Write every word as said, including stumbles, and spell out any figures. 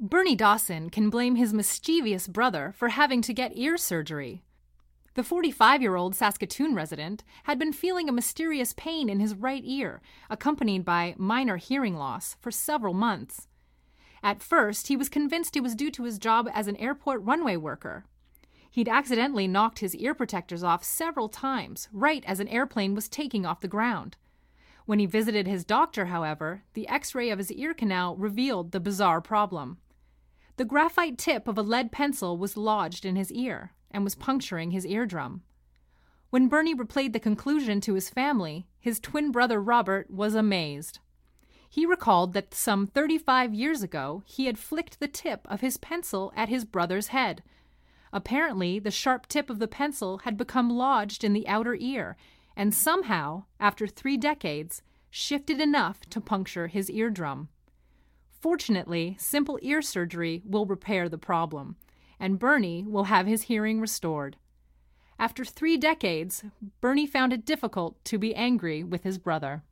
Bernie Dawson can blame his mischievous brother for having to get ear surgery. The forty-five-year-old Saskatoon resident had been feeling a mysterious pain in his right ear, accompanied by minor hearing loss, for several months. At first, he was convinced it was due to his job as an airport runway worker. He'd accidentally knocked his ear protectors off several times, right as an airplane was taking off the ground. When he visited his doctor, however, the X-ray of his ear canal revealed the bizarre problem. The graphite tip of a lead pencil was lodged in his ear and was puncturing his eardrum. When Bernie replayed the conclusion to his family, his twin brother Robert was amazed. He recalled that some thirty-five years ago he had flicked the tip of his pencil at his brother's head. Apparently, the sharp tip of the pencil had become lodged in the outer ear and somehow, after three decades, shifted enough to puncture his eardrum. Fortunately, simple ear surgery will repair the problem, and Bernie will have his hearing restored. After three decades, Bernie found it difficult to be angry with his brother.